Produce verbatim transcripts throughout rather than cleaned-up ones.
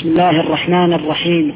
بسم الله الرحمن الرحيم.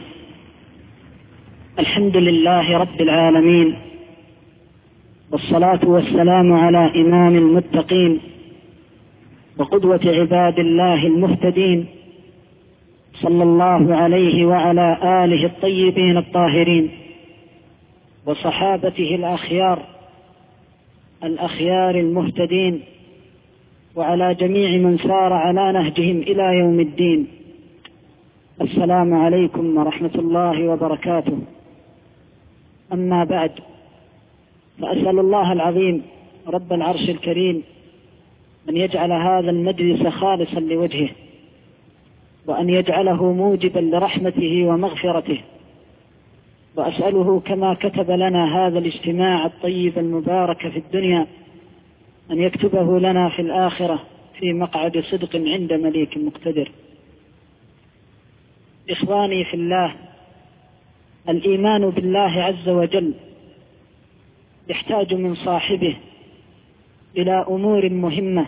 الحمد لله رب العالمين، والصلاة والسلام على إمام المتقين وقدوة عباد الله المهتدين، صلى الله عليه وعلى آله الطيبين الطاهرين وصحابته الأخيار الأخيار المهتدين، وعلى جميع من سار على نهجهم إلى يوم الدين. السلام عليكم ورحمة الله وبركاته. أما بعد، فأسأل الله العظيم رب العرش الكريم أن يجعل هذا المجلس خالصا لوجهه، وأن يجعله موجبا لرحمته ومغفرته، وأسأله كما كتب لنا هذا الاجتماع الطيب المبارك في الدنيا أن يكتبه لنا في الآخرة في مقعد صدق عند مليك مقتدر. إخواني في الله، الإيمان بالله عز وجل يحتاج من صاحبه إلى أمور مهمة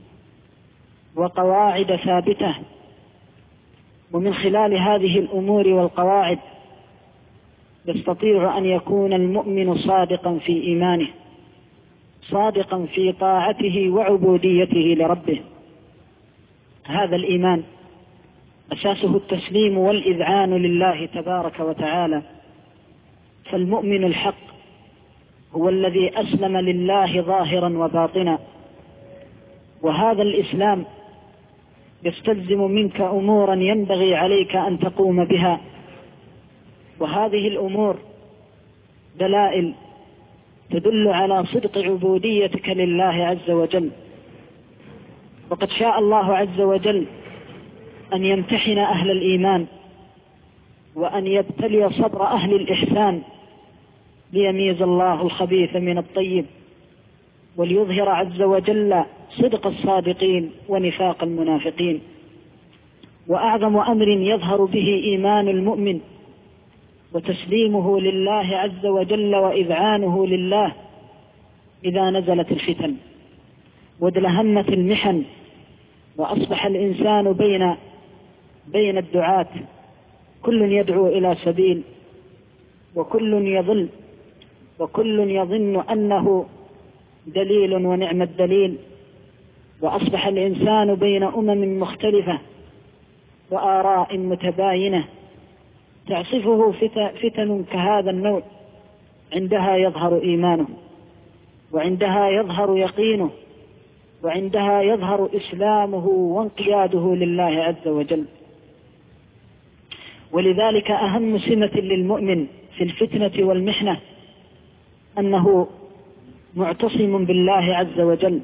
وقواعد ثابتة، ومن خلال هذه الأمور والقواعد يستطيع أن يكون المؤمن صادقا في إيمانه، صادقا في طاعته وعبوديته لربه. هذا الإيمان أساسه التسليم والإذعان لله تبارك وتعالى، فالمؤمن الحق هو الذي أسلم لله ظاهرا وباطنا، وهذا الإسلام يستلزم منك أمورا ينبغي عليك أن تقوم بها، وهذه الأمور دلائل تدل على صدق عبوديتك لله عز وجل. وقد شاء الله عز وجل أن يمتحن أهل الإيمان وأن يبتلي صبر أهل الإحسان، ليميز الله الخبيث من الطيب، وليظهر عز وجل صدق الصادقين ونفاق المنافقين. وأعظم أمر يظهر به إيمان المؤمن وتسليمه لله عز وجل وإذعانه لله إذا نزلت الفتن وادلهمت المحن، وأصبح الإنسان بين بين الدعاة، كل يدعو إلى سبيل، وكل يضل، وكل يظن أنه دليل ونعم الدليل، وأصبح الإنسان بين أمم مختلفة وآراء متباينة تعصفه فتن كهذا النوع. عندها يظهر إيمانه، وعندها يظهر يقينه، وعندها يظهر إسلامه وانقياده لله عز وجل. ولذلك أهم سمة للمؤمن في الفتنة والمحنة أنه معتصم بالله عز وجل،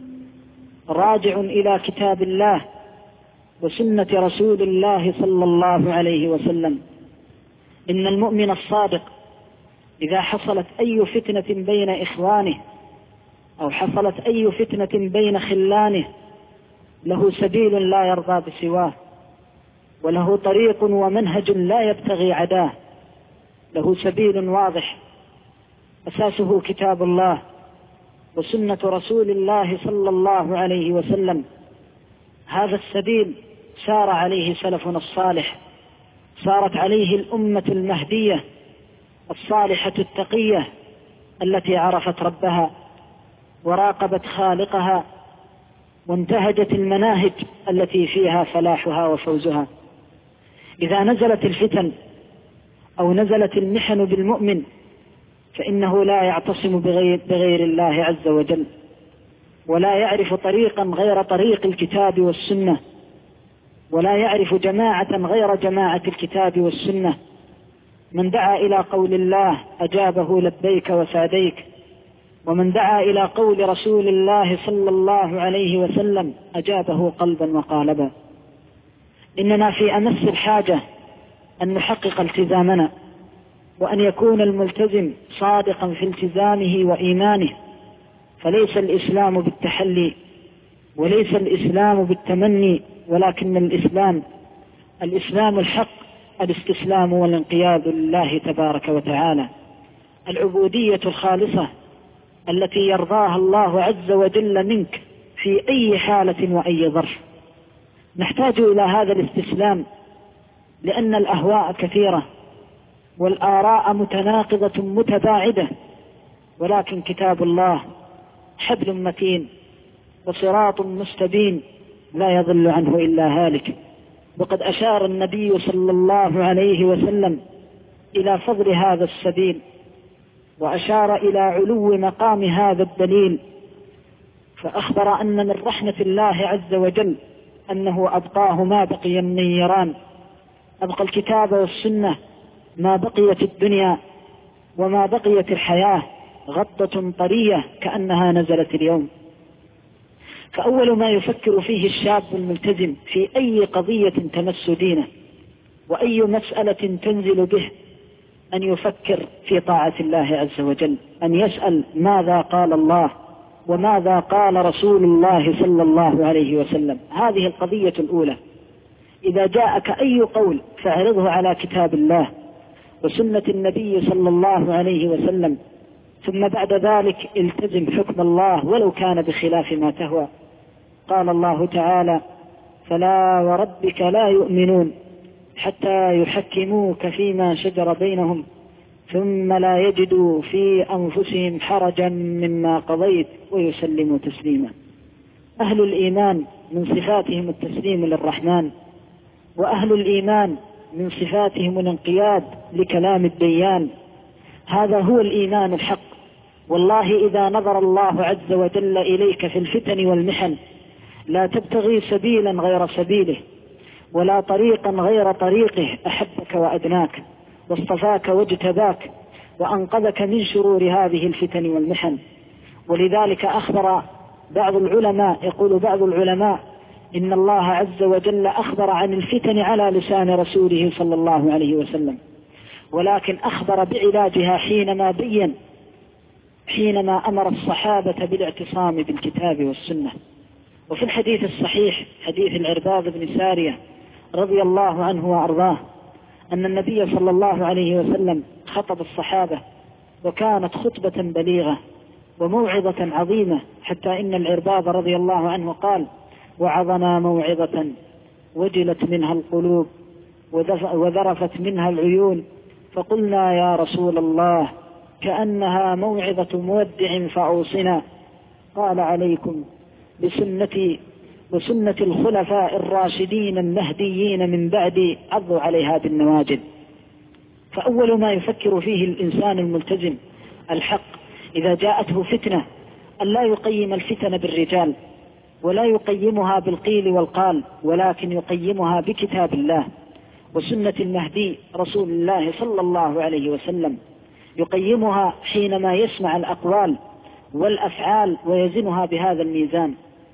راجع إلى كتاب الله وسنة رسول الله صلى الله عليه وسلم. إن المؤمن الصادق إذا حصلت أي فتنة بين إخوانه أو حصلت أي فتنة بين خلانه له سبيل لا يرضى بسواه، وله طريق ومنهج لا يبتغي عداه، له سبيل واضح أساسه كتاب الله وسنة رسول الله صلى الله عليه وسلم. هذا السبيل سار عليه سلفنا الصالح، سارت عليه الأمة المهدية الصالحة التقية التي عرفت ربها وراقبت خالقها وانتهجت المناهج التي فيها فلاحها وفوزها. إذا نزلت الفتن أو نزلت المحن بالمؤمن فإنه لا يعتصم بغير, بغير الله عز وجل، ولا يعرف طريقا غير طريق الكتاب والسنة، ولا يعرف جماعة غير جماعة الكتاب والسنة. من دعا إلى قول الله أجابه لبيك وسعديك، ومن دعا إلى قول رسول الله صلى الله عليه وسلم أجابه قلبا وقالبا. إننا في أمس الحاجة أن نحقق التزامنا، وأن يكون الملتزم صادقا في التزامه وإيمانه، فليس الإسلام بالتحلي، وليس الإسلام بالتمني، ولكن الإسلام الإسلام الحق الاستسلام والانقياد لله تبارك وتعالى، العبودية الخالصة التي يرضاها الله عز وجل منك في أي حالة وأي ظرف. نحتاج إلى هذا الاستسلام لأن الأهواء كثيرة والآراء متناقضة متباعدة، ولكن كتاب الله حبل متين وصراط مستبين لا يضل عنه إلا هالك. وقد أشار النبي صلى الله عليه وسلم إلى فضل هذا السبيل، وأشار إلى علو مقام هذا الدليل، فأخبر أن من رحمة الله عز وجل أنه أبقاه ما بقي من النيران، أبقى الكتاب والسنة ما بقيت الدنيا وما بقيت الحياة غطة طرية كأنها نزلت اليوم. فأول ما يفكر فيه الشاب الملتزم في أي قضية تمس دينه وأي مسألة تنزل به أن يفكر في طاعة الله عز وجل، أن يسأل ماذا قال الله وماذا قال رسول الله صلى الله عليه وسلم. هذه القضية الأولى. إذا جاءك أي قول فاعرضه على كتاب الله وسنة النبي صلى الله عليه وسلم، ثم بعد ذلك التزم حكم الله ولو كان بخلاف ما تهوى. قال الله تعالى: فلا وربك لا يؤمنون حتى يحكموك فيما شجر بينهم ثم لا يجدوا في أنفسهم حرجا مما قضيت ويسلموا تسليما. أهل الإيمان من صفاتهم التسليم للرحمن، وأهل الإيمان من صفاتهم الانقياد لكلام الديان. هذا هو الإيمان الحق. والله إذا نظر الله عز وجل إليك في الفتن والمحن لا تبتغي سبيلا غير سبيله ولا طريقا غير طريقه أحبك وأدناك واصطفاك واجتباك وأنقذك من شرور هذه الفتن والمحن. ولذلك أخبر بعض العلماء، يقول بعض العلماء إن الله عز وجل أخبر عن الفتن على لسان رسوله صلى الله عليه وسلم، ولكن أخبر بعلاجها حينما بين حينما أمر الصحابة بالاعتصام بالكتاب والسنة. وفي الحديث الصحيح حديث العرباض بن سارية رضي الله عنه وأرضاه أن النبي صلى الله عليه وسلم خطب الصحابة، وكانت خطبة بليغة وموعظة عظيمة، حتى إن العرباض رضي الله عنه قال: وعظنا موعظة وجلت منها القلوب وذرفت منها العيون، فقلنا يا رسول الله كأنها موعظة مودع فأوصنا. قال: عليكم بسنتي وسنة الخلفاء الراشدين المهديين من بعدي، عضوا عليها بالنواجذ. فأول ما يفكر فيه الإنسان الملتزم الحق إذا جاءته فتنة أن لا يقيم الفتن بالرجال ولا يقيمها بالقيل والقال، ولكن يقيمها بكتاب الله وسنة المهدي رسول الله صلى الله عليه وسلم. يقيمها حينما يسمع الأقوال والأفعال ويزنها بهذا الميزان.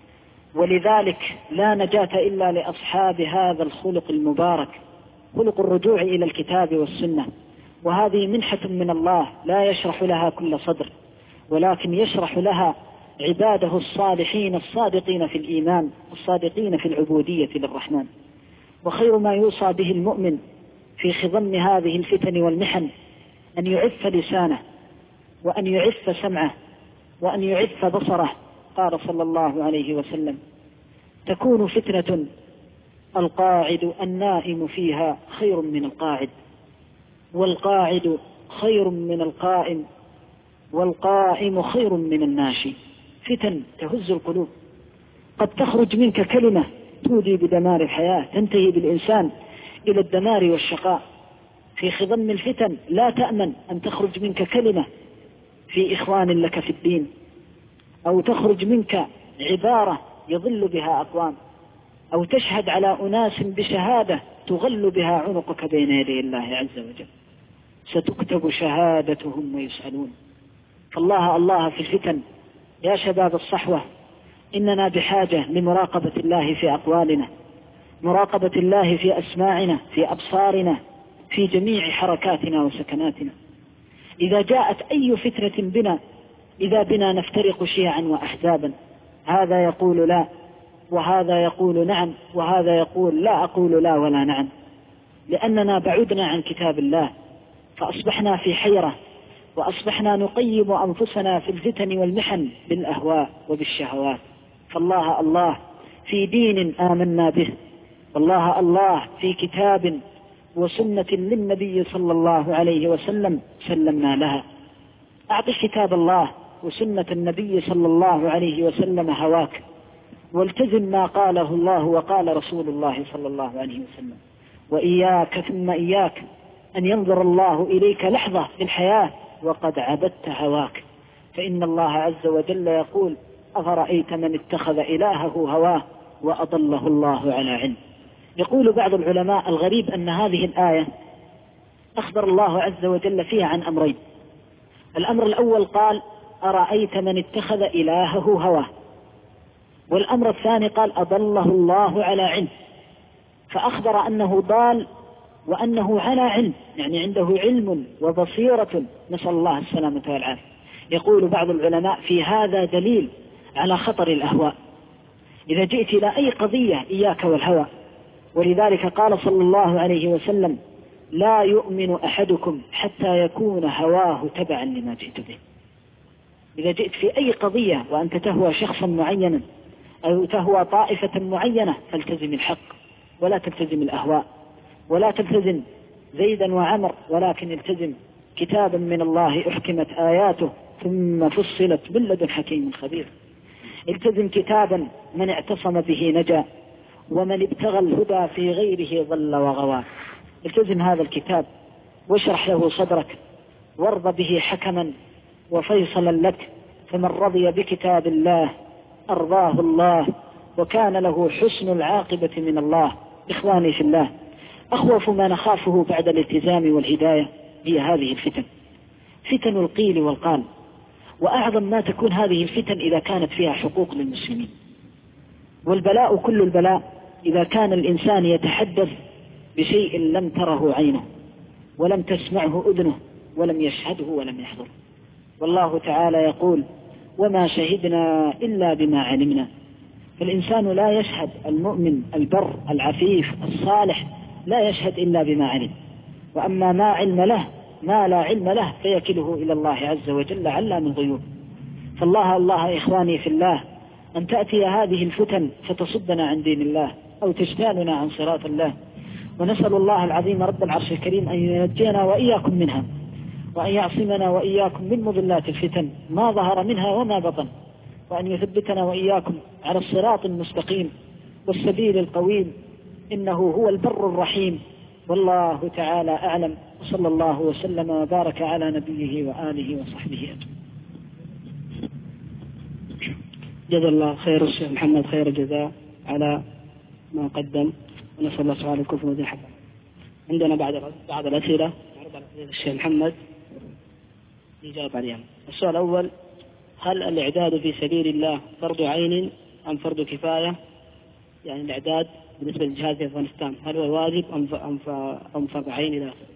ولذلك لا نجاة إلا لأصحاب هذا الخلق المبارك، خلق الرجوع إلى الكتاب والسنة. وهذه منحة من الله لا يشرح لها كل صدر، ولكن يشرح لها عباده الصالحين الصادقين في الإيمان الصادقين في العبودية للرحمن. وخير ما يوصى به المؤمن في خضم هذه الفتن والمحن أن يعف لسانه وأن يعف سمعه وأن يعف بصره. قال صلى الله عليه وسلم: تكون فتنة القاعد النائم فيها خير من القاعد، والقاعد خير من القائم، والقائم خير من الناشي. فتن تهز القلوب، قد تخرج منك كلمة تودي بدمار الحياة، تنتهي بالإنسان إلى الدمار والشقاء. في خضم الفتن لا تأمن أن تخرج منك كلمة في إخوان لك في الدين، أو تخرج منك عبارة يضل بها أقوام، أو تشهد على أناس بشهادة تغل بها عنقك بين يدي الله عز وجل. ستكتب شهادتهم ويسألون. فالله الله في الفتن. يا شباب الصحوة، إننا بحاجة لمراقبة الله في أقوالنا، مراقبة الله في أسماعنا، في أبصارنا، في جميع حركاتنا وسكناتنا. إذا جاءت أي فتنة بنا، إذا بنا نفترق شيعا وأحزابا، هذا يقول لا وهذا يقول نعم وهذا يقول لا أقول لا ولا نعم، لأننا بعدنا عن كتاب الله، فأصبحنا في حيرة، وأصبحنا نقيم أنفسنا في الفتن والمحن بالأهواء وبالشهوات. فالله الله في دين آمنا به، والله الله في كتاب وسنة للنبي صلى الله عليه وسلم سلمنا لها. أعطي كتاب الله وسنة النبي صلى الله عليه وسلم هواك، والتزم ما قاله الله وقال رسول الله صلى الله عليه وسلم. وإياك ثم إياك أن ينظر الله إليك لحظة في الحياة وقد عبدت هواك، فإن الله عز وجل يقول: أفرأيت من اتخذ إلهه هواه وأضله الله على علم. يقول بعض العلماء: الغريب أن هذه الآية أخبر الله عز وجل فيها عن أمرين. الأمر الأول قال: أرأيت من اتخذ إلهه هواه، والأمر الثاني قال: أضله الله على علم، فأخبر أنه ضال وأنه على علم، يعني عنده علم وبصيرة، نسأل الله السلامة والعافية. يقول بعض العلماء: في هذا دليل على خطر الأهواء. إذا جئت إلى أي قضية إياك والهوى، ولذلك قال صلى الله عليه وسلم: لا يؤمن أحدكم حتى يكون هواه تبعا لما جئت به. إذا جئت في أي قضية وأنت تهوى شخصا معينا أو تهوى طائفة معينة فالتزم الحق ولا تلتزم الأهواء، ولا تلتزم زيدا وعمر، ولكن التزم كتابا من الله أحكمت آياته ثم فصلت من لدن حكيم خبير. التزم كتابا من اعتصم به نجا، ومن ابتغى الهدى في غيره ضل وغوى. التزم هذا الكتاب واشرح له صدرك، وارض به حكما وفيصلا لك، فمن رضي بكتاب الله أرضاه الله وكان له حسن العاقبة من الله. إخواني في الله، أخوف ما نخافه بعد الالتزام والهداية هي هذه الفتن، فتن القيل والقال، وأعظم ما تكون هذه الفتن إذا كانت فيها حقوق للمسلمين. والبلاء كل البلاء إذا كان الإنسان يتحدث بشيء لم تره عينه ولم تسمعه أذنه ولم يشهده ولم يحضره. والله تعالى يقول: وما شهدنا إلا بما علمنا. فالإنسان لا يشهد، المؤمن البر العفيف الصالح لا يشهد إلا بما علم، وأما ما علم له ما لا علم له فيكله إلى الله عز وجل علام الغيوب. فالله الله إخواني في الله أن تأتي هذه الفتن فتصدنا عن دين الله أو تجتالنا عن صراط الله، ونسأل الله العظيم رب العرش الكريم أن ينجينا وإياكم منها، وأن يعصمنا وإياكم من مضلات الفتن ما ظهر منها وما بطن، وأن يثبتنا وإياكم على الصراط المستقيم والسبيل القويم، إنه هو البر الرحيم. والله تعالى أعلم، وصلى الله وسلم وبارك على نبيه وآله وصحبه أجمعين. جزا الله خير الشيخ محمد خير الجزاء على ما قدم، ونسأل الله سبحانه الكفر وذي حفظه. عندنا بعد بعض الأسئلة الشيخ محمد يجاوب عليها. السؤال الأول: هل الإعداد في سبيل الله فرض عين أم فرض كفاية؟ يعني الإعداد بالنسبة للجهاد في أفغانستان هل هو واجب أم فرض عين إلى آخره؟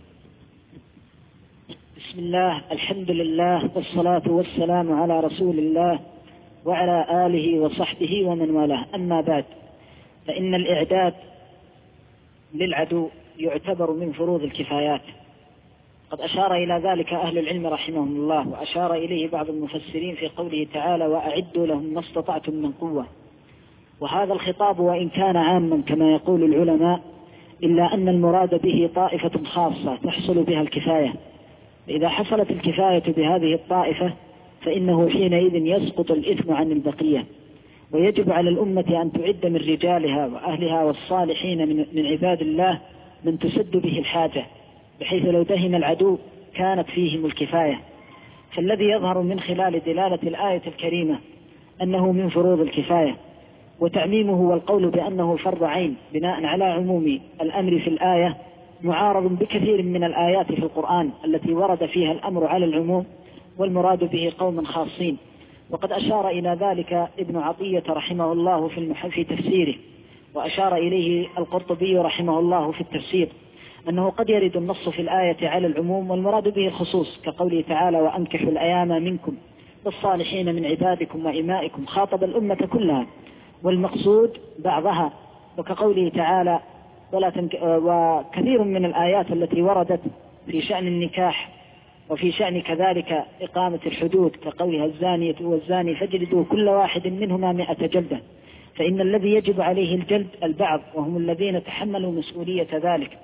بسم الله، الحمد لله، والصلاة والسلام على رسول الله وعلى آله وصحبه ومن والاه. أما بعد، فإن الإعداد للعدو يعتبر من فروض الكفايات. قد أشار إلى ذلك أهل العلم رحمهم الله، وأشار إليه بعض المفسرين في قوله تعالى: وأعدوا لهم ما استطعتم من قوة. وهذا الخطاب وإن كان عاما كما يقول العلماء، إلا أن المراد به طائفة خاصة تحصل بها الكفاية. إذا حصلت الكفاية بهذه الطائفة فإنه حينئذ يسقط الإثم عن البقية، ويجب على الأمة أن تعد من رجالها وأهلها والصالحين من, من عباد الله من تسد به الحاجة، بحيث لو دهم العدو كانت فيهم الكفاية. فالذي يظهر من خلال دلالة الآية الكريمة أنه من فروض الكفاية، وتعميمه والقول بأنه فرض عين بناء على عموم الأمر في الآية معارض بكثير من الآيات في القرآن التي ورد فيها الأمر على العموم والمراد به قوم خاصين. وقد أشار إلى ذلك ابن عطية رحمه الله في تفسيره، وأشار إليه القرطبي رحمه الله في التفسير، أنه قد يرد النص في الآية على العموم والمراد به الخصوص، كقوله تعالى: وأنكحوا الأيام منكم والصالحين من عبادكم وإمائكم، خاطب الأمة كلها والمقصود بعضها، وكقوله تعالى: ولا تنك... وكثير من الآيات التي وردت في شأن النكاح وفي شأن كذلك إقامة الحدود، كقولها: الزانية والزاني فاجلدوا كل واحد منهما مئة جلدة. فإن الذي يجب عليه الجلد البعض، وهم الذين تحملوا مسؤولية ذلك،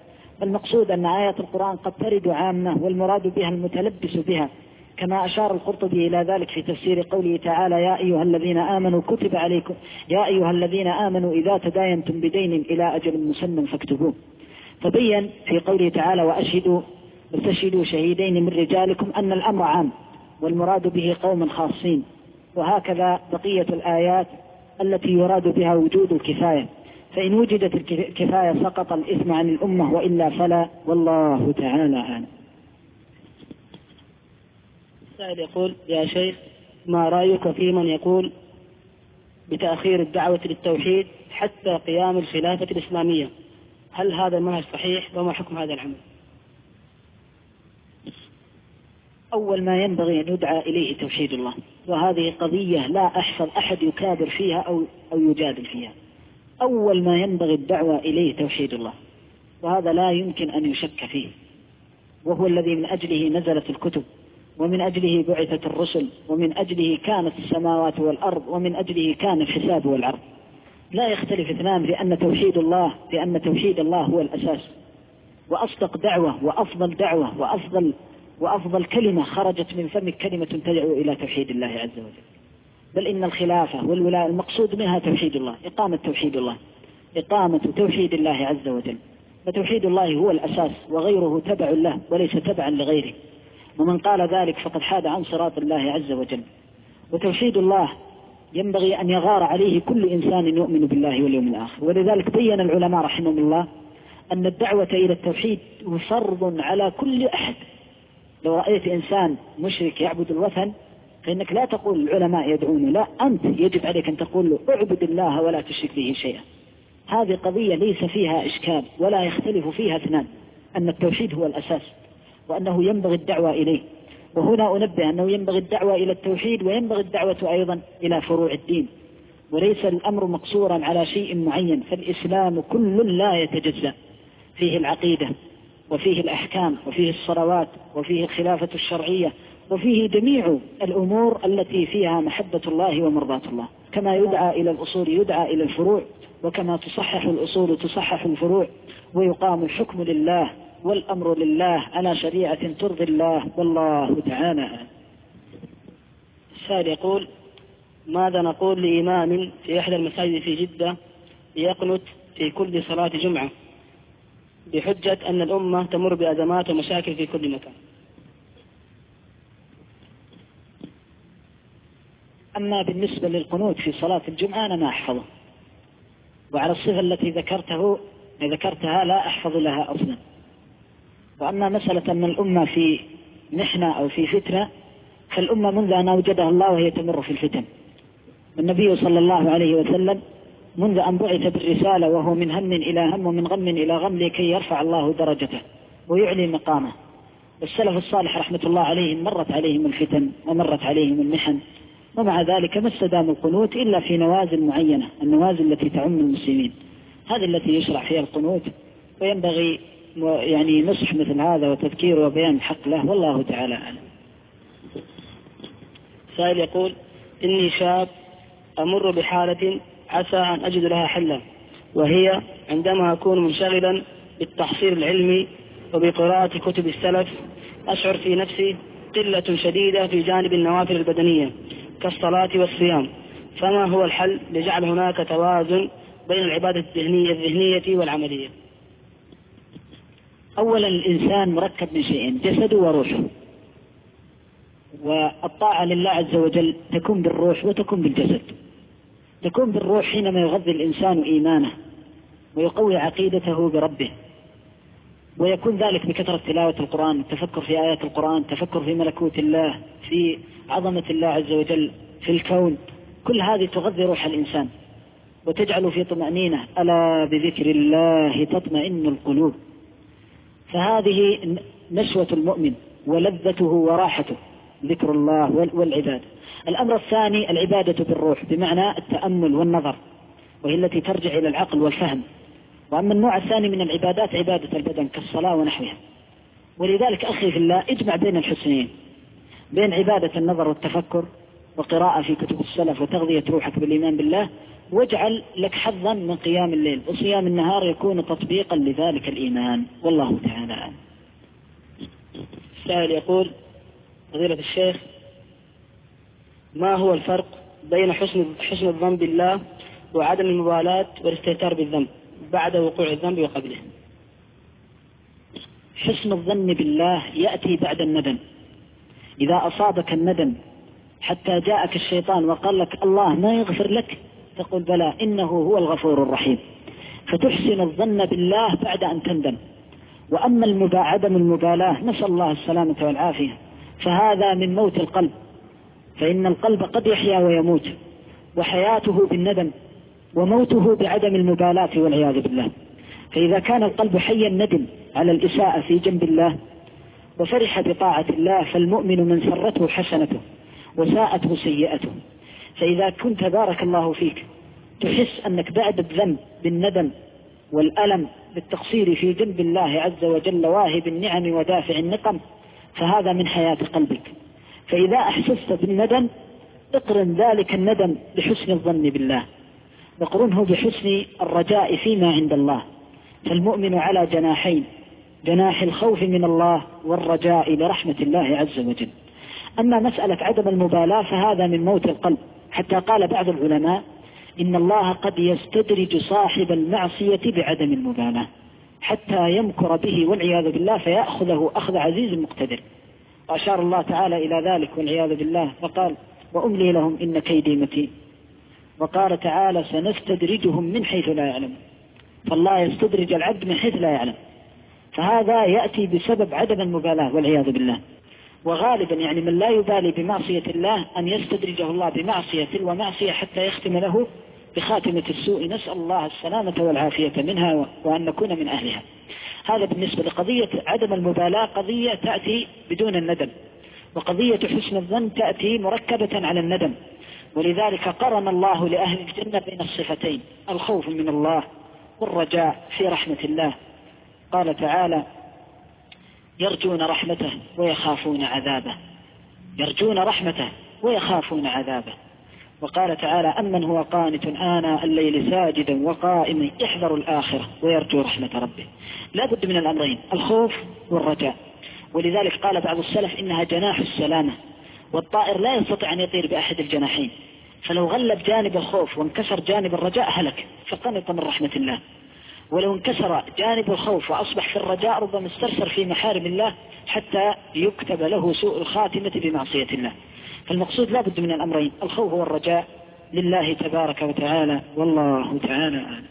المقصود أن آيات القرآن قد ترد عامة والمراد بها المتلبس بها، كما أشار القرطبي إلى ذلك في تفسير قوله تعالى: يا أيها الذين آمنوا كتب عليكم يا أيها الذين آمنوا إذا تداينتم بدين إلى أجل مسمى فاكتبوه. فبين في قوله تعالى: وأشهدوا واستشهدوا شهيدين من رجالكم أن الأمر عام والمراد به قوم خاصين. وهكذا بقية الآيات التي يراد بها وجود الكفاية، فإن وجدت الكفاية سقط الإثم عن الأمة، وإلا فلا، والله تعالى أعلم. السائل يقول: يا شيخ، ما رأيك في من يقول بتأخير الدعوة للتوحيد حتى قيام الخلافة الإسلامية؟ هل هذا المنهج صحيح؟ وما حكم هذا العمل؟ أول ما ينبغي أن يدعى إليه توحيد الله، وهذه قضية لا أحفظ أحد يكابر فيها أو, أو يجادل فيها. أول ما ينبغي الدعوة إليه توحيد الله، وهذا لا يمكن أن يشك فيه، وهو الذي من أجله نزلت الكتب، ومن أجله بعثت الرسل، ومن أجله كانت السماوات والأرض، ومن أجله كان الحساب والعرض. لا يختلف اثنان في أن توحيد الله في أن توحيد الله هو الأساس، وأصدق دعوة وأفضل دعوة وأفضل وأفضل كلمة خرجت من فمك كلمة تدعو إلى توحيد الله عز وجل. بل إن الخلافة والولاء المقصود منها توحيد الله، إقامة توحيد الله، إقامة توحيد الله عز وجل. فتوحيد الله هو الأساس، وغيره تبع له وليس تبعا لغيره، ومن قال ذلك فقد حاد عن صراط الله عز وجل. وتوحيد الله ينبغي أن يغار عليه كل إنسان يؤمن بالله واليوم الآخر. ولذلك بين العلماء رحمهم الله أن الدعوة إلى التوحيد فرض على كل أحد. لو رأيت إنسان مشرك يعبد الوثن فإنك لا تقول العلماء يدعونه، لا، أنت يجب عليك أن تقول له اعبد الله ولا تشرك به شيئا. هذه قضية ليس فيها إشكال ولا يختلف فيها اثنان، أن التوحيد هو الأساس وأنه ينبغي الدعوة إليه. وهنا أنبه أنه ينبغي الدعوة إلى التوحيد، وينبغي الدعوة أيضا إلى فروع الدين، وليس الأمر مقصورا على شيء معين. فالإسلام كل لا يتجزأ، فيه العقيدة، وفيه الأحكام، وفيه الصلوات، وفيه الخلافة الشرعية، وفيه جميع الأمور التي فيها محبة الله ومرضاة الله. كما يدعى إلى الأصول يدعى إلى الفروع، وكما تصحح الأصول تصحح الفروع، ويقام الحكم لله والأمر لله على شريعة ترضي الله، والله تعالى. السائل يقول: ماذا نقول لإمام في إحدى المساجد في جدة يقنت في كل صلاة جمعة بحجة أن الأمة تمر بأزمات ومشاكل في كل مكان؟ أما بالنسبة للقنوت في صلاة الجمعة أنا ما أحفظه، وعلى الصفة التي ذكرته ذكرتها لا أحفظ لها أصلا. وأما مسألة أن الأمة في محنة أو في فتنة، فالأمة منذ أن أوجدها الله وهي تمر في الفتن. النبي صلى الله عليه وسلم منذ أن بعث بالرسالة وهو من هم إلى هم ومن غم إلى غم لكي يرفع الله درجته ويعلي مقامه. والسلف الصالح رحمة الله عليهم مرت عليهم الفتن ومرت عليهم المحن، ومع ذلك ما استدام القنوت إلا في نوازل معينة، النوازل التي تعم المسلمين، هذه التي يشرع فيها القنوت. وينبغي يعني نصح مثل هذا وتذكير وبيان الحق له، والله تعالى أعلم. سائل يقول: إني شاب أمر بحالة عسى أن أجد لها حلا، وهي عندما أكون منشغلا بالتحصيل العلمي وبقراءة كتب السلف أشعر في نفسي قلة شديدة في جانب النوافل البدنية كالصلاة والصيام، فما هو الحل لجعل هناك توازن بين العبادة الذهنية الذهنية والعملية؟ أولا الإنسان مركب من شيئين، جسده وروحه، والطاعة لله عز وجل تكون بالروح وتكون بالجسد. تكون بالروح حينما يغذي الإنسان إيمانه ويقوي عقيدته بربه، ويكون ذلك بكثرة تلاوة القرآن، التفكر في آيات القرآن، التفكر في ملكوت الله، في عظمة الله عز وجل في الكون. كل هذه تغذي روح الإنسان وتجعل في طمأنينة، ألا بذكر الله تطمئن القلوب. فهذه نشوة المؤمن ولذته وراحته ذكر الله والعبادة. الأمر الثاني العبادة بالروح، بمعنى التأمل والنظر، وهي التي ترجع إلى العقل والفهم. وأما النوع الثاني من العبادات عبادة البدن كالصلاة ونحوها. ولذلك أخي في الله اجمع بين الحسنين، بين عبادة النظر والتفكر وقراءة في كتب السلف وتغذية روحك بالإيمان بالله، واجعل لك حظا من قيام الليل، وصيام النهار يكون تطبيقا لذلك الإيمان. والله تعالى أعلم. السائل يقول: فضيلة الشيخ، ما هو الفرق بين حسن حسن الظن بالله وعدم المبالاة والاستهتار بالذنب بعد وقوع الذنب وقبله؟ حسن الظن بالله يأتي بعد الندم. إذا أصابك الندم حتى جاءك الشيطان وقال لك الله ما يغفر لك، تقول بلى إنه هو الغفور الرحيم، فتحسن الظن بالله بعد أن تندم. وأما المباعدة المبالاة، نسأل الله السلامة والعافية، فهذا من موت القلب، فإن القلب قد يحيا ويموت، وحياته بالندم وموته بعدم المبالاة والعياذ بالله. فإذا كان القلب حيا ندم على الإساءة في جنب الله وفرح بطاعة الله، فالمؤمن من سرته حسنته وساءته سيئته. فإذا كنت بارك الله فيك تحس أنك بعد الذنب بالندم والألم بالتقصير في جنب الله عز وجل واهب النعم ودافع النقم، فهذا من حياة قلبك. فإذا أحسست بالندم اقرن ذلك الندم بحسن الظن بالله، واقرنه بحسن الرجاء فيما عند الله. فالمؤمن على جناحين: جناح الخوف من الله والرجاء لرحمة الله عز وجل. أما مسألة عدم المبالاة فهذا من موت القلب، حتى قال بعض العلماء إن الله قد يستدرج صاحب المعصية بعدم المبالاة حتى يمكر به والعياذ بالله فيأخذه أخذ عزيز مقتدر. وأشار الله تعالى إلى ذلك والعياذ بالله وقال: وأملي لهم إن كيدي متين. وقال تعالى: سنستدرجهم من حيث لا يعلم. فالله يستدرج العبد من حيث لا يعلم، فهذا يأتي بسبب عدم المبالاة والعياذ بالله. وغالبا يعني من لا يبالي بمعصية الله أن يستدرجه الله بمعصية ومعصية حتى يختم له بخاتمة السوء، نسأل الله السلامة والعافية منها وأن نكون من أهلها. هذا بالنسبة لقضية عدم المبالاة، قضية تأتي بدون الندم، وقضية حسن الظن تأتي مركبة على الندم. ولذلك قرن الله لأهل الجنة بين الصفتين: الخوف من الله والرجاء في رحمة الله. قال تعالى: يرجون رحمته ويخافون عذابه، يرجون رحمته ويخافون عذابه. وقال تعالى: أمن هو قانت آناء الليل ساجدا وقائما يحذر الآخرة ويرجو رحمة ربه. لا بد من الأمرين: الخوف والرجاء. ولذلك قال بعض السلف إنها جناح السلامة، والطائر لا يستطيع أن يطير بأحد الجناحين، فلو غلب جانب الخوف وانكسر جانب الرجاء هلك فقنط من رحمة الله، ولو انكسر جانب الخوف وأصبح في الرجاء ربما استرسر في محارم الله حتى يكتب له سوء الخاتمة بمعصية الله. فالمقصود لا بد من الأمرين: الخوف والرجاء لله تبارك وتعالى، والله تعالى أعلم.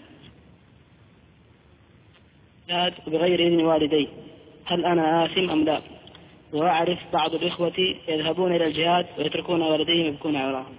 جهاد بغير إذن والدي، هل أنا آثم أم لا؟ وأعرف بعض الإخوة يذهبون إلى الجهاد ويتركون والديهم يبكون وراهم.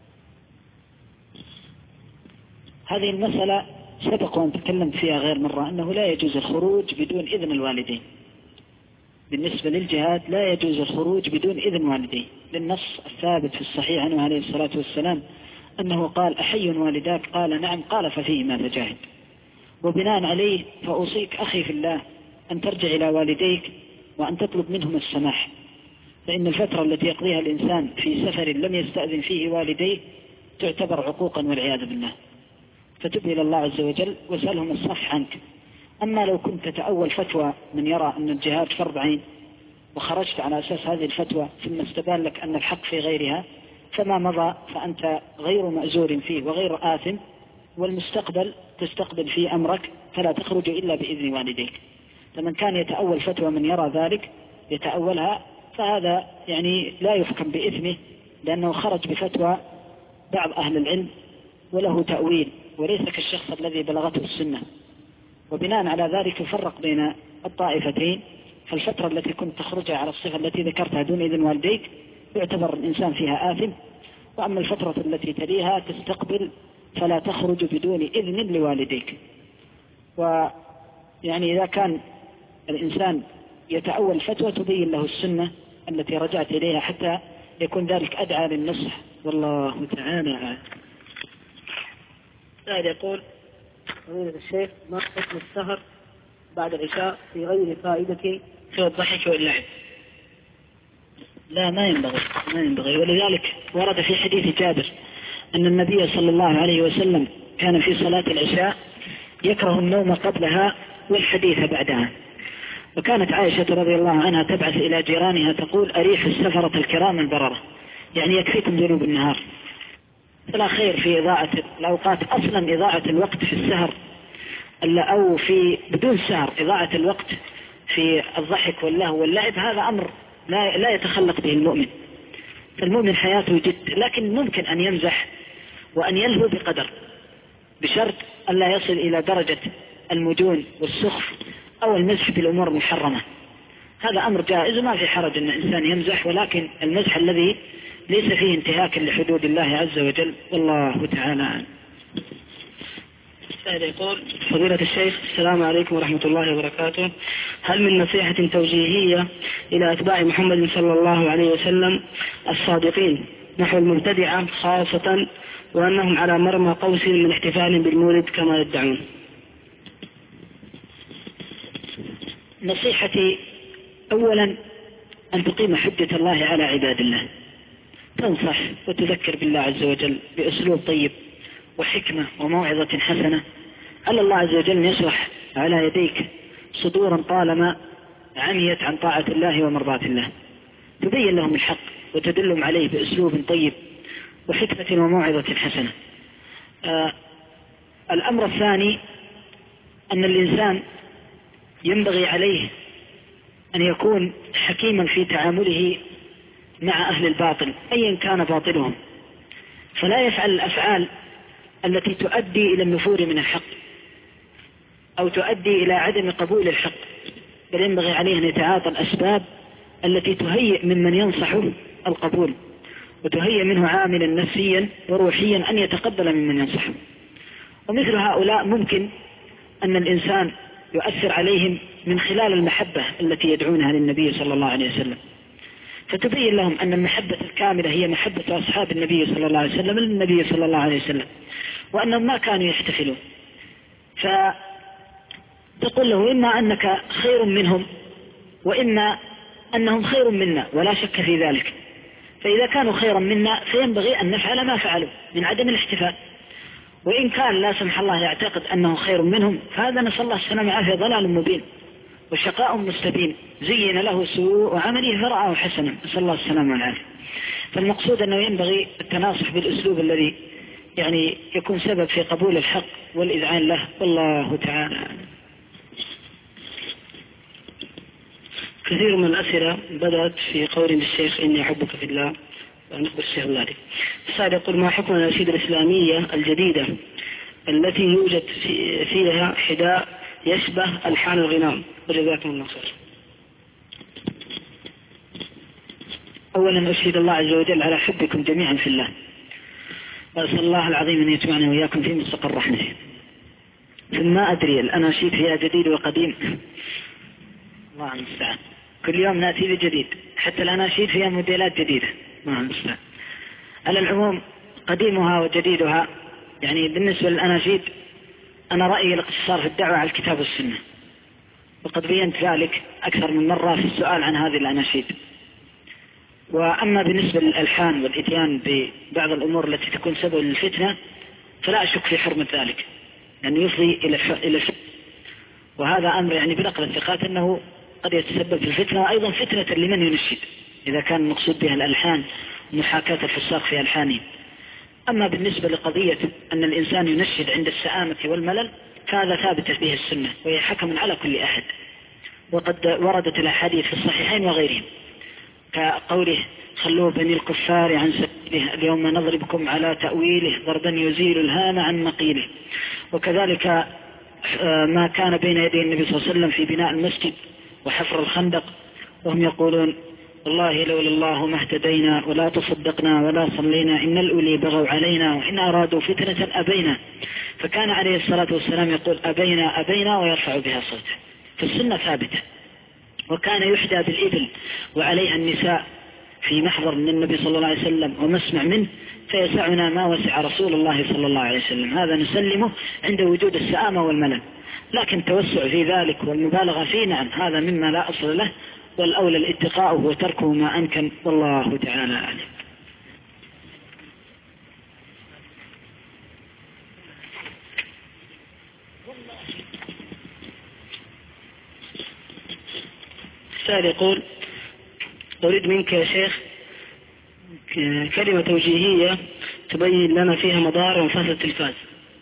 هذه المسألة سبق وأن تكلمت فيها غير مرة، أنه لا يجوز الخروج بدون إذن الوالدين. بالنسبة للجهاد لا يجوز الخروج بدون إذن والديه، للنص الثابت في الصحيح عنه عليه الصلاة والسلام أنه قال: أحي والداك؟ قال: نعم. قال: ففيهما فجاهد. وبناء عليه فأوصيك أخي في الله أن ترجع إلى والديك وأن تطلب منهم السماح، فإن الفترة التي يقضيها الإنسان في سفر لم يستأذن فيه والديه تعتبر عقوقا والعياذ بالله، فتب إلى الله عز وجل واسألهم الصفح عنك. أما لو كنت تتأول فتوى من يرى أن الجهاد فرض عين وخرجت على أساس هذه الفتوى ثم استبان لك أن الحق في غيرها، فما مضى فأنت غير مأزور فيه وغير آثم، والمستقبل تستقبل في أمرك، فلا تخرج إلا بإذن والديك. فمن كان يتأول فتوى من يرى ذلك يتأولها، فهذا يعني لا يحكم بإثمه، لأنه خرج بفتوى بعض أهل العلم وله تأويل وليس كالشخص الذي بلغته السنة. وبناء على ذلك يفرق بين الطائفتين، فالفترة التي كنت تخرجها على الصفة التي ذكرتها دون إذن والديك يعتبر الإنسان فيها آثم، وأما الفترة التي تليها تستقبل فلا تخرج بدون إذن لوالديك. ويعني إذا كان الإنسان يتأول فتوى تبين له السنة التي رجعت إليها حتى يكون ذلك أدعى للنصح، والله تعالى أعلم. سائل يقول: فضيلة الشيخ، ما حكم السهر بعد العشاء في غير فائدة سوى الضحك واللعب؟ لا، ما ينبغي ما ينبغي ولذلك ورد في حديث جابر أن النبي صلى الله عليه وسلم كان في صلاة العشاء يكره النوم قبلها والحديث بعدها. وكانت عائشة رضي الله عنها تبعث إلى جيرانها تقول: أريح السفرة الكرام البررة، يعني يكفيكم ذنوب النهار. فلا خير في إضاعة الأوقات، أصلا إضاعة الوقت في السهر أو في بدون سهر، إضاعة الوقت في الضحك واللهو واللعب، هذا أمر لا, لا يتخلق به المؤمن. فالمؤمن حياته جد، لكن ممكن أن يمزح وأن يلهو بقدر، بشرط أن لا يصل إلى درجة المجون والسخف أو المزح بالأمور المحرمة. هذا أمر جائز، ما في حرج أن الإنسان يمزح، ولكن المزح الذي ليس فيه انتهاك لحدود الله عز وجل، والله تعالى عنه. السائل يقول: فضيلة الشيخ، السلام عليكم ورحمة الله وبركاته، هل من نصيحة توجيهية إلى أتباع محمد صلى الله عليه وسلم الصادقين نحو المبتدعة خاصة، وأنهم على مرمى قوس من احتفال بالمولد كما يدعون؟ نصيحتي أولا أن تقيم حجة الله على عباد الله، تنصح وتذكر بالله عز وجل بأسلوب طيب وحكمة وموعظة حسنة، على الله عز وجل أن يشرح على يديك صدورا طالما عميت عن طاعة الله ومرضاة الله، تبين لهم الحق وتدلهم عليه بأسلوب طيب وحكمة وموعظة حسنة. آه الأمر الثاني أن الإنسان ينبغي عليه أن يكون حكيما في تعامله مع أهل الباطل أيا كان باطلهم، فلا يفعل الأفعال التي تؤدي إلى النفور من الحق أو تؤدي إلى عدم قبول الحق، بل ينبغي عليه أن يتعاطى الأسباب التي تهيئ ممن ينصحه القبول، وتهيئ منه عاملا نفسيا وروحيا أن يتقبل ممن ينصحه. ومثل هؤلاء ممكن أن الإنسان يؤثر عليهم من خلال المحبة التي يدعونها للنبي صلى الله عليه وسلم، فتبين لهم أن المحبة الكاملة هي محبة أصحاب النبي صلى الله عليه وسلم للنبي صلى الله عليه وسلم، وأنهم ما كانوا يحتفلون، فتقول له: إما أنك خير منهم وإما أنهم خير منا، ولا شك في ذلك. فإذا كانوا خيرا منا فينبغي أن نفعل ما فعلوا من عدم الاحتفال، وإن كان لا سمح الله يعتقد أنه خير منهم فهذا نسأل الله السلامة والعافية ضلال مبين وشقاء مستبين، زين له سوء عمله فرآه حسنا، نسأل الله السلامة والعافية. فالمقصود أنه ينبغي التناصح بالأسلوب الذي يعني يكون سبب في قبول الحق والإذعان له، والله تعالى. كثير من الأسئلة بدأت في قول للشيخ: إني أحبك في الله ونقبل الشيخ ذلك. السائل يقول: ما حكم الأناشيد الإسلامية الجديدة التي يوجد فيها حداء يشبه ألحان الغنام؟ وجزاكم الله خير. أولا أشهد الله عز وجل على حبكم جميعا في الله، وأسأل الله العظيم أن يجمعنا وإياكم في مستقر رحمته. ثم ما أدري الأناشيد فيها جديد وقديم، الله المستعان، كل يوم نأتي بجديد، حتى الأناشيد فيها موديلات جديدة، الله المستعان. على العموم قديمها وجديدها، يعني بالنسبة للأناشيد أنا رأيي الاقتصار في الدعوة على الكتاب والسنة، وقد بينت ذلك أكثر من مرة في السؤال عن هذه الأناشيد. وأما بالنسبة للألحان والإتيان ببعض الأمور التي تكون سبب للفتنة فلا أشك في حرمة ذلك، لأنه يعني يفضي إلى إلى الفتنة، وهذا أمر يعني بنقل الثقات أنه قد يتسبب في الفتنة، وأيضا فتنة لمن ينشد إذا كان المقصود بها الألحان ومحاكاة الفساق في ألحانهم. أما بالنسبة لقضية أن الإنسان ينشد عند السآمة والملل فهذا ثابت به السنة، وهي حكم على كل أحد، وقد وردت الأحاديث في الصحيحين وغيرهم كقوله: خلوا بني الكفار عن سبيله اليوم نضربكم على تأويله ضربا يزيل الهام عن مقيله. وكذلك ما كان بين يدي النبي صلى الله عليه وسلم في بناء المسجد وحفر الخندق، وهم يقولون: والله لولا الله ما اهتدينا ولا تصدقنا ولا صلينا، إن الأولي بغوا علينا وإن أرادوا فتنة أبينا. فكان عليه الصلاة والسلام يقول: أبينا أبينا ويرفع بها صوته. فالسنة ثابتة. وكان يحدى بالإبل وعليها النساء في محضر من النبي صلى الله عليه وسلم ومسمع منه، فيسعنا ما وسع رسول الله صلى الله عليه وسلم. هذا نسلمه عند وجود السآمة والملل، لكن التوسع في ذلك والمبالغة فيه نعم هذا مما لا أصل له، والأولى الاتقاء وتركه ما أمكن، والله تعالى أعلم. السائل يقول: أريد منك يا شيخ كلمة توجيهية تبين لنا فيها مضار ومفاسد التلفاز.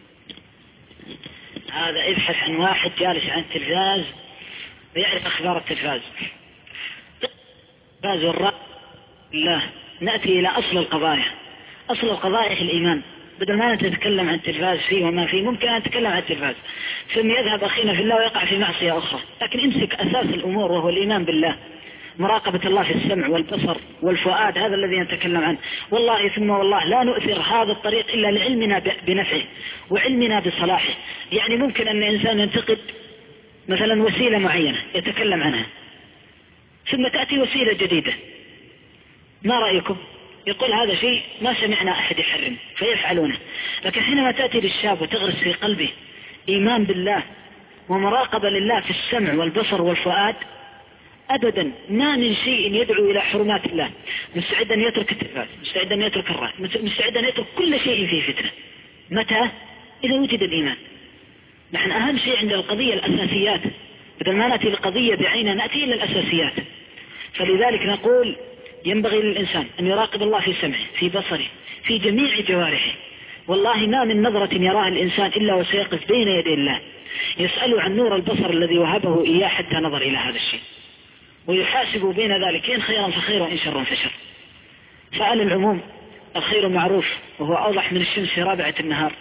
هذا ابحث عن واحد جالس عن التلفاز ويعرف أخبار التلفاز. التلفاز والرأي الله. نأتي إلى أصل القضايا. أصل القضايا في الإيمان. بدل ما نتكلم عن التلفاز فيه وما فيه، ممكن أن نتكلم عن التلفاز ثم يذهب أخينا في الله ويقع في معصية أخرى. لكن امسك أساس الأمور وهو الإيمان بالله، مراقبة الله في السمع والبصر والفؤاد، هذا الذي نتكلم عنه. والله ثم والله لا نؤثر هذا الطريق إلا لعلمنا بنفعه وعلمنا بصلاحه. يعني ممكن أن إنسان ينتقد مثلا وسيلة معينة يتكلم عنها، ثم تأتي وسيلة جديدة، ما رأيكم؟ يقول هذا شيء ما سمعنا أحد يحرم فيفعلونه. لكن حينما تأتي للشاب وتغرس في قلبه إيمان بالله ومراقبة لله في السمع والبصر والفؤاد، أبدا ما من شيء يدعو إلى حرمات الله، مستعد أن يترك التلفاز، مستعد أن يترك الرأي، مستعد أن يترك كل شيء فيه فتنة. متى؟ إذا وجد الإيمان. نحن أهم شيء عند القضية الأساسيات، بدل ما نأتي القضية بعينها نأتي إلى الأساسيات. فلذلك نقول ينبغي للإنسان أن يراقب الله في سمعه، في بصره، في جميع جوارحه. والله ما من نظرة يراها الإنسان إلا وسيقف بين يدي الله يسأل عن نور البصر الذي وهبه إياه حتى نظر إلى هذا الشيء، ويحاسب بين ذلك إن خيرا فخير وإن شرا فشر. فعلى العموم الخير معروف وهو أوضح من الشمس في رابعة النهار،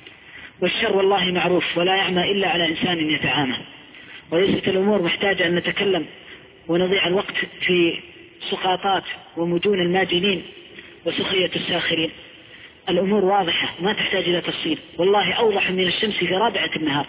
والشر والله معروف ولا يعمى إلا على إنسان يتعامى. وليست الأمور محتاجة أن نتكلم ونضيع الوقت في سقاطات ومجون الماجنين وسخرية الساخرين. الأمور واضحة ما تحتاج إلى تفصيل، والله أوضح من الشمس في رابعة النهار.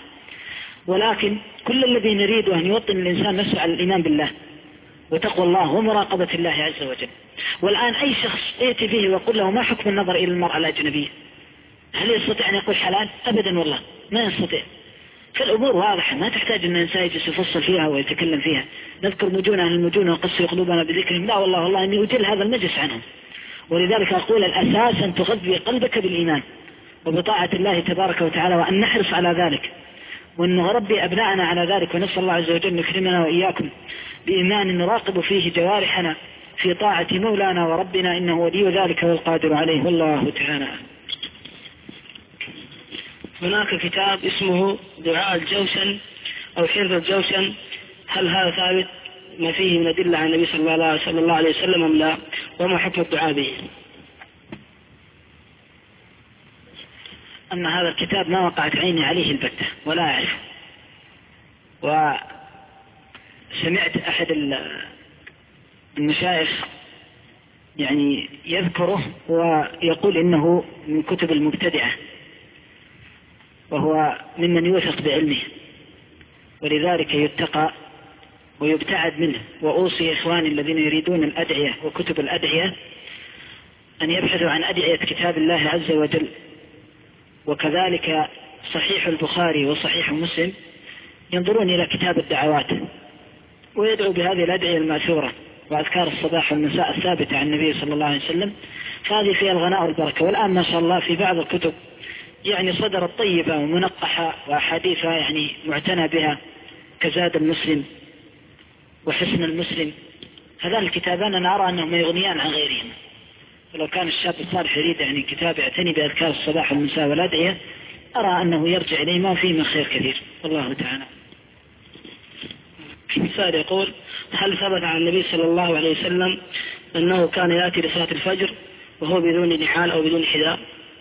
ولكن كل الذي نريده أن يوطن الإنسان نفسه على الإيمان بالله وتقوى الله ومراقبة الله عز وجل. والآن أي شخص يأتي فيه ويقول له ما حكم النظر إلى المرأة الأجنبية، هل يستطيع أن يقول حلال؟ أبدا والله ما يستطيع. فالأمور واضحة ما تحتاج أن الإنسان يجلس يفصل فيها ويتكلم فيها. نذكر مجون أهل المجون وقصر قلوبنا بذكرهم، لا والله والله أني أجل هذا المجلس عنهم. ولذلك أقول الأساس أن تغذي قلبك بالإيمان وبطاعة الله تبارك وتعالى، وأن نحرص على ذلك وأن نربي أبناءنا على ذلك. ونسأل الله عز وجل نكرمنا وإياكم بإيمان نراقب فيه جوارحنا في طاعة مولانا وربنا، إنه ولي ذلك والقادر عليه، والله تعالى. هناك كتاب اسمه دعاء الجوشن أو حرز الجوشن، هل هذا ثابت ما فيه من أدلة عن النبي صلى الله عليه وسلم أم لا؟ وما حكم الدعاء به؟ أما هذا الكتاب ما وقعت عيني عليه البتة ولا أعرفه، وسمعت أحد المشايخ يعني يذكره ويقول إنه من كتب المبتدعة، وهو ممن يوثق بعلمه، ولذلك يتقى ويبتعد منه. وأوصي إخواني الذين يريدون الأدعية وكتب الأدعية أن يبحثوا عن أدعية كتاب الله عز وجل، وكذلك صحيح البخاري وصحيح مسلم، ينظرون إلى كتاب الدعوات ويدعو بهذه الأدعية المأثورة وأذكار الصباح والمساء الثابتة عن النبي صلى الله عليه وسلم، فهذه فيها الغناء والبركة. والآن ما شاء الله في بعض الكتب يعني صدرت طيبة ومنقحة وأحاديثها يعني معتنى بها، كزاد المسلم وحسن المسلم. هذان الكتابان أنا أرى أنهم يغنيان عن غيرهم. ولو كان الشاب الصالح يريد يعني كتاب يعتني بأذكار الصباح والمساء والأدعية، أرى أنه يرجع إليه ما فيه من خير كثير، والله تعالى. سائل يقول: هل ثبت عن النبي صلى الله عليه وسلم أنه كان يأتي لصلاة الفجر وهو بدون نعال أو بدون حذاء؟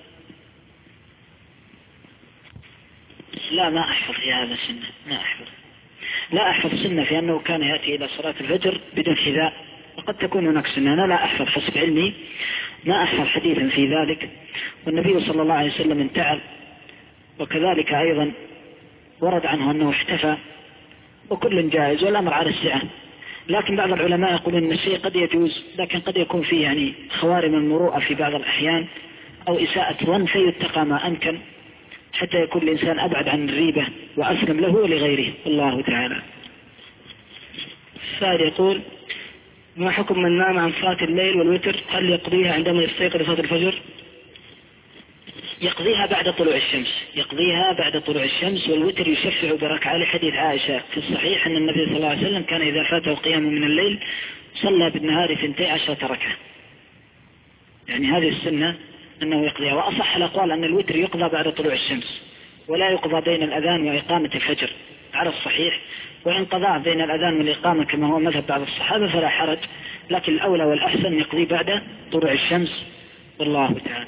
لا، ما أحفظ في هذا السنة، ما أحفظ لا أحفظ سنة في أنه كان يأتي إلى صلاة الفجر بدون حذاء، وقد تكون هناك سنة، أنا لا أحفظ حسب علمي، ما أحفظ حديثا في ذلك. والنبي صلى الله عليه وسلم انتعل، وكذلك أيضا ورد عنه أنه احتفى، وكل جائز والأمر على السعة. لكن بعض العلماء يقولون أن الشيء قد يجوز، لكن قد يكون فيه يعني خوارم المروءة في بعض الأحيان أو إساءة ظن، فيتقى ما أمكن حتى يكون الإنسان أبعد عن الريبة وأسلم له ولغيره، الله تعالى. السائل يقول: ما حكم من نام عن صلاة الليل والوتر، هل يقضيها عندما يستيقظ لصلاة الفجر؟ يقضيها بعد طلوع الشمس يقضيها بعد طلوع الشمس. والوتر يشفع بركعة لحديث عائشة في الصحيح أن النبي صلى الله عليه وسلم كان إذا فاته قيام من الليل صلى بالنهار ثنتي عشرة ركعة. يعني هذه السنة أنه يقضيها. وأصح الأقوال أن الوتر يقضى بعد طلوع الشمس ولا يقضى بين الأذان وإقامة الفجر على الصحيح. وإن قضاء بين الأذان والإقامة كما هو مذهب بعض الصحابة فلا حرج، لكن الأولى والأحسن يقضي بعد طلوع الشمس والله تعالى.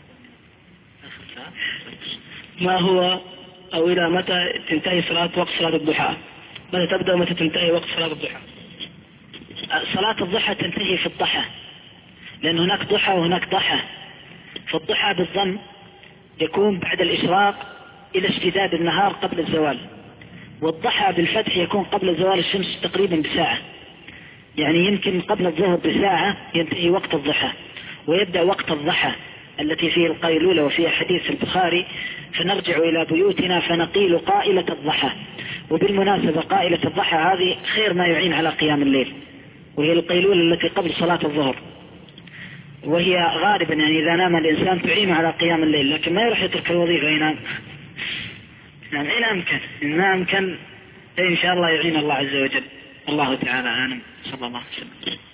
ما هو أو إلى متى تنتهي صلاة وقت صلاة الضحى؟ متى تبدأ ومتى تنتهي وقت صلاة الضحى؟ صلاة الضحى تنتهي في الضحى، لأن هناك ضحى وهناك ضحى. فالضحى بالضم يكون بعد الإشراق إلى اشتداد النهار قبل الزوال، والضحى بالفتح يكون قبل زوال الشمس تقريبا بساعة، يعني يمكن قبل الظهر بساعة ينتهي وقت الضحى ويبدأ وقت الضحى التي فيه القيلولة وفيها حديث البخاري فنرجع إلى بيوتنا فنقيل قائلة الضحى. وبالمناسبة قائلة الضحى هذه خير ما يعين على قيام الليل، وهي القيلولة التي قبل صلاة الظهر، وهي غالبا يعني إذا نام الإنسان تعين على قيام الليل، لكن ما يروح يترك الوظيفة ينام. نعم إن أمكن إن ما أمكن إن شاء الله يعين الله عز وجل. الله تعالى أعلم. صلى الله عليه وسلم.